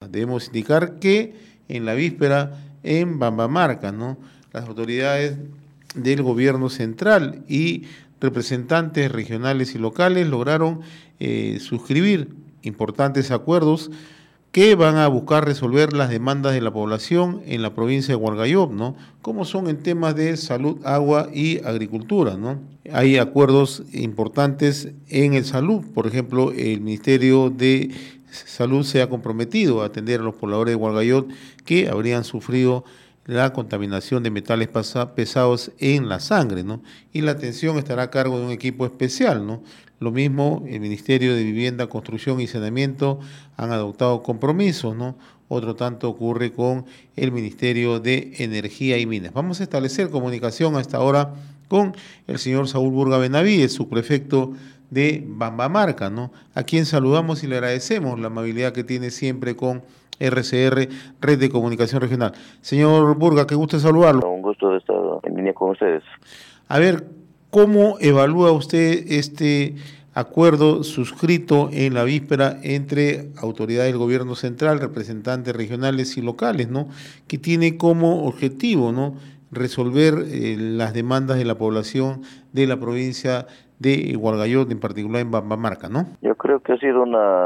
Debemos indicar que en la víspera en Bambamarca, ¿no?, las autoridades del gobierno central y representantes regionales y locales lograron suscribir importantes acuerdos que van a buscar resolver las demandas de la población en la provincia de Hualgayoc, ¿no?, como son en temas de salud, agua y agricultura, ¿no? Hay acuerdos importantes en el salud, por ejemplo, el Ministerio de Salud se ha comprometido a atender a los pobladores de Hualgayoc que habrían sufrido la contaminación de metales pesados en la sangre, ¿no? Y la atención estará a cargo de un equipo especial, ¿no? Lo mismo, el Ministerio de Vivienda, Construcción y Saneamiento han adoptado compromisos, ¿no? Otro tanto ocurre con el Ministerio de Energía y Minas. Vamos a establecer comunicación a esta hora con el señor Saúl Burga Benavides, subprefecto de Bambamarca, ¿no?, a quien saludamos y le agradecemos la amabilidad que tiene siempre con RCR, Red de Comunicación Regional. Señor Burga, qué gusto saludarlo. Un gusto de estar en línea con ustedes. A ver, ¿cómo evalúa usted este acuerdo suscrito en la víspera entre autoridades del gobierno central, representantes regionales y locales, ¿no?, que tiene como objetivo, ¿no?, resolver las demandas de la población de la provincia de Hualgayoc, en particular en Bambamarca, ¿no? Yo creo que ha sido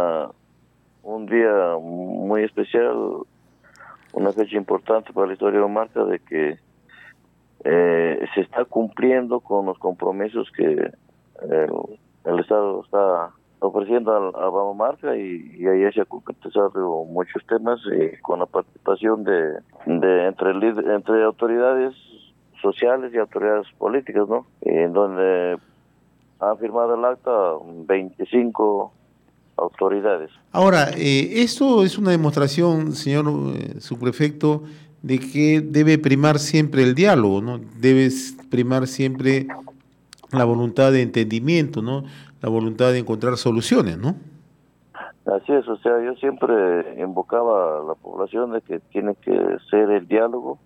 un día muy especial, una fecha importante para la historia de Bambamarca, de que se está cumpliendo con los compromisos que el Estado está ofreciendo a Bambamarca, y ahí se ha concretizado muchos temas con la participación entre autoridades sociales y autoridades políticas, ¿no? En donde han firmado el acta 25 autoridades. Ahora, esto es una demostración, señor subprefecto, de que debe primar siempre el diálogo, ¿no? Debe primar siempre la voluntad de entendimiento, ¿no?, la voluntad de encontrar soluciones, ¿no? Así es, o sea, yo siempre invocaba a la población de que tiene que ser el diálogo,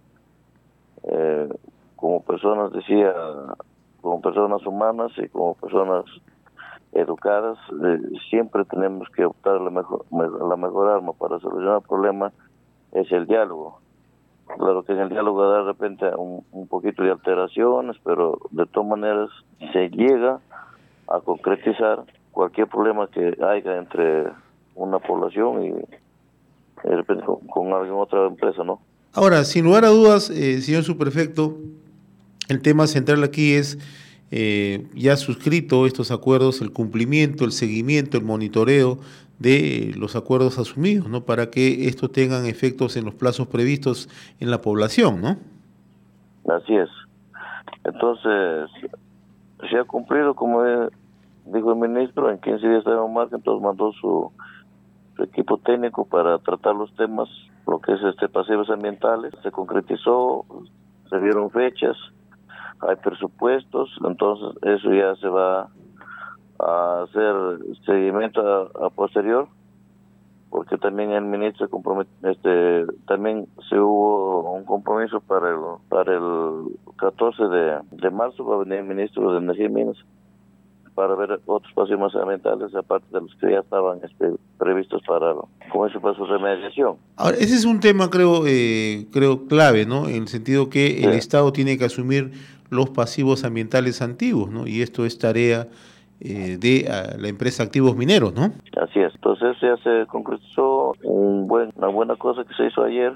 como personas, decía, como personas humanas y como personas educadas, siempre tenemos que optar la mejor arma para solucionar el problema es el diálogo. Claro que en el diálogo da de repente un poquito de alteraciones, pero de todas maneras se llega a concretizar cualquier problema que haya entre una población y de repente con alguna otra empresa, ¿no? Ahora, sin lugar a dudas, señor subprefecto, el tema central aquí es ya suscrito estos acuerdos, el cumplimiento, el seguimiento, el monitoreo de los acuerdos asumidos, ¿no?, para que estos tengan efectos en los plazos previstos en la población, ¿no? Así es. Entonces, se ha cumplido, como dijo el ministro, en 15 días de Bambamarca, entonces mandó su equipo técnico para tratar los temas, lo que es pasivos ambientales. Se concretizó, se dieron fechas, hay presupuestos, entonces eso ya se va a hacer seguimiento a posterior, porque también el ministro también se hubo un compromiso para el 14 de marzo, va a venir el ministro de Energía y Minas para ver otros pasivos ambientales aparte de los que ya estaban previstos para su remediación. Ahora, ese es un tema creo clave, ¿no?, en el sentido que Sí. El Estado tiene que asumir los pasivos ambientales antiguos, ¿no?, y esto es tarea de la empresa Activos Mineros, ¿no? Así es. Entonces ya se concretizó una buena cosa que se hizo ayer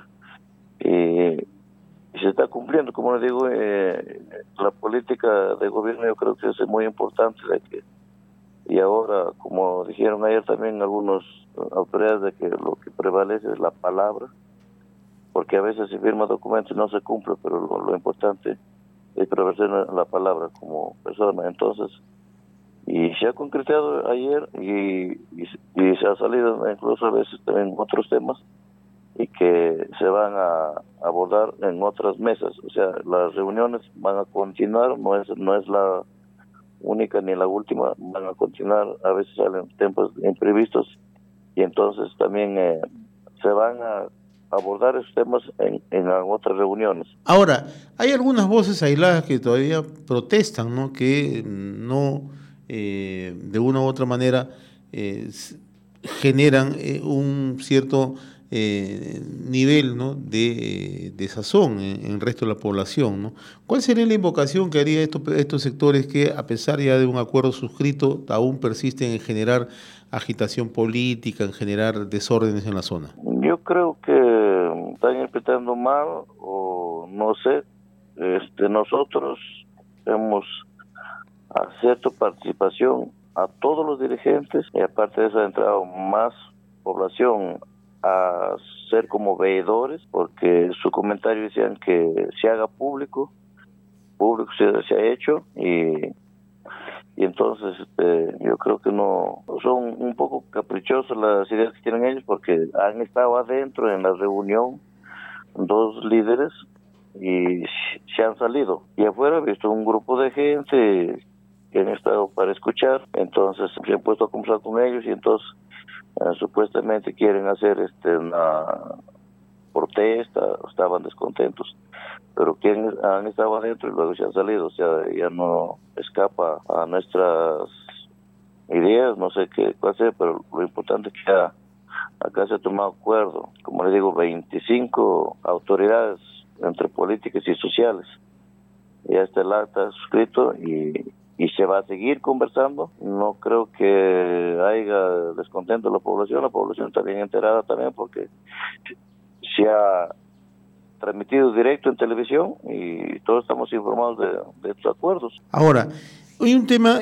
y se está cumpliendo, como le digo, la política de gobierno. Yo creo que es muy importante y ahora, como dijeron ayer también algunos autoridades, de que lo que prevalece es la palabra, porque a veces se firma documentos y no se cumple, pero lo importante es prevalecer la palabra como persona. Entonces, y se ha concretado ayer y se ha salido incluso a veces también otros temas y que se van a abordar en otras mesas. O sea, las reuniones van a continuar, no es la única ni la última, van a continuar. A veces salen temas imprevistos y entonces también se van a abordar esos temas en otras reuniones. Ahora, hay algunas voces aisladas que todavía protestan, ¿no?, que no de una u otra manera generan un cierto nivel, ¿no?, de desazón en el resto de la población, ¿no? ¿Cuál sería la invocación que haría estos sectores que, a pesar ya de un acuerdo suscrito, aún persisten en generar agitación política, en generar desórdenes en la zona? Yo creo que están interpretando mal, o no sé. Nosotros hemos acepto participación a todos los dirigentes, y aparte de eso ha entrado más población a ser como veedores, porque su comentario decían que se haga público se ha hecho, y entonces yo creo que no, son un poco caprichosos las ideas que tienen ellos, porque han estado adentro en la reunión 2 líderes y se han salido, y afuera he visto un grupo de gente que han estado para escuchar. Entonces se han puesto a conversar con ellos, y entonces supuestamente quieren hacer una protesta, estaban descontentos, pero quienes han estado adentro y luego se han salido, o sea, ya no escapa a nuestras ideas, no sé cuál sea, pero lo importante es que acá se ha tomado acuerdo, como les digo, 25 autoridades entre políticas y sociales. Ya está el acta suscrito y se va a seguir conversando. No creo que haya descontento de la población está bien enterada también, porque se ha transmitido directo en televisión y todos estamos informados de estos acuerdos. Ahora, hay un tema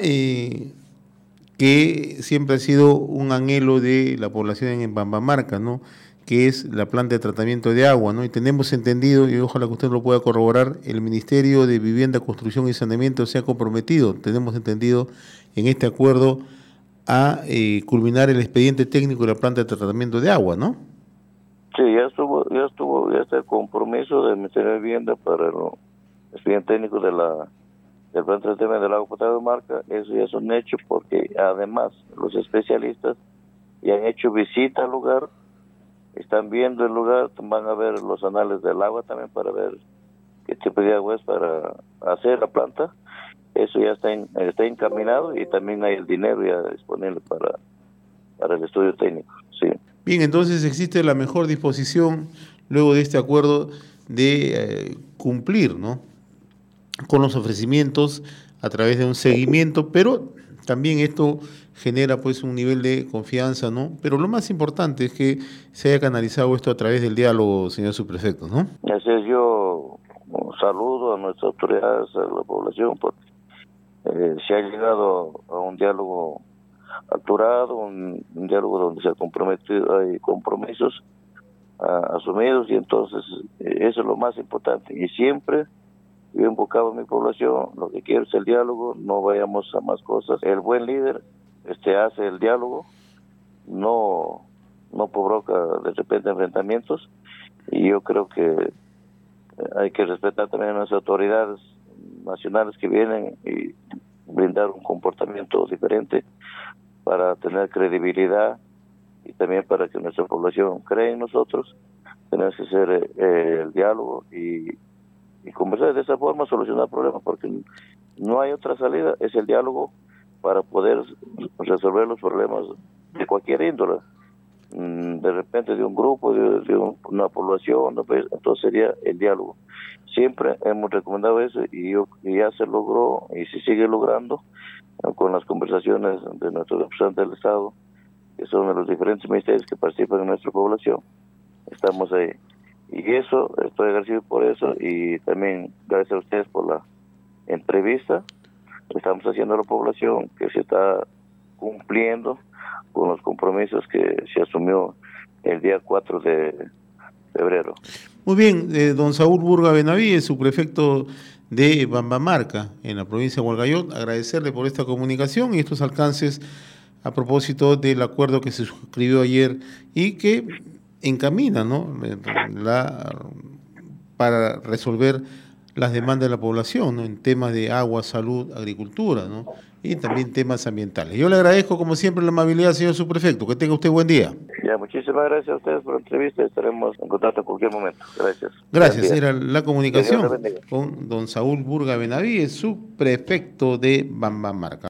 que siempre ha sido un anhelo de la población en Bambamarca, ¿no?, que es la planta de tratamiento de agua, ¿no? Y tenemos entendido, y ojalá que usted lo pueda corroborar, el Ministerio de Vivienda, Construcción y Saneamiento se ha comprometido, tenemos entendido, en este acuerdo, a culminar el expediente técnico de la planta de tratamiento de agua, ¿no? Sí, ya está el compromiso del Ministerio de Vivienda para el expediente técnico del plan de tratamiento del agua potable de Marca. Eso ya es un hecho, porque además los especialistas ya han hecho visita al lugar, están viendo el lugar, van a ver los anales del agua también para ver qué tipo de agua es para hacer la planta. Eso ya está encaminado, y también hay el dinero ya disponible para el estudio técnico. Sí. Bien, entonces existe la mejor disposición luego de este acuerdo de cumplir, ¿no?, con los ofrecimientos a través de un seguimiento, pero también esto genera pues un nivel de confianza, ¿no? Pero lo más importante es que se haya canalizado esto a través del diálogo, señor subprefecto, ¿no? Así es, yo saludo a nuestras autoridades, a la población, porque se ha llegado a un diálogo alturado, un diálogo donde se ha comprometido, hay compromisos asumidos, y entonces eso es lo más importante. Y siempre yo he invocado a mi población, lo que quiero es el diálogo, no vayamos a más cosas. El buen líder hace el diálogo, no provoca de repente enfrentamientos, y yo creo que hay que respetar también a las autoridades nacionales que vienen y brindar un comportamiento diferente para tener credibilidad, y también para que nuestra población crea en nosotros. Tenemos que hacer el diálogo y conversar de esa forma, solucionar problemas, porque no hay otra salida, es el diálogo para poder resolver los problemas de cualquier índole, de repente de un grupo, de una población, entonces sería el diálogo. Siempre hemos recomendado eso, y ya se logró y se sigue logrando con las conversaciones de nuestros representantes del Estado, que son de los diferentes ministerios que participan en nuestra población. Estamos ahí. Y eso, estoy agradecido por eso, y también gracias a ustedes por la entrevista. Estamos haciendo a la población que se está cumpliendo con los compromisos que se asumió el día 4 de febrero. Muy bien, don Saúl Burga Benavides, subprefecto de Bambamarca, en la provincia de Hualgayoc, agradecerle por esta comunicación y estos alcances a propósito del acuerdo que se suscribió ayer y que encamina, ¿no?, para resolver las demandas de la población, ¿no?, en temas de agua, salud, agricultura, ¿no?, y también temas ambientales. Yo le agradezco, como siempre, la amabilidad, señor subprefecto. Que tenga usted buen día. Ya, muchísimas gracias a ustedes por la entrevista. Estaremos en contacto en cualquier momento. Gracias. Gracias. Era la comunicación con don Saúl Burga Benavides, subprefecto de Bambamarca.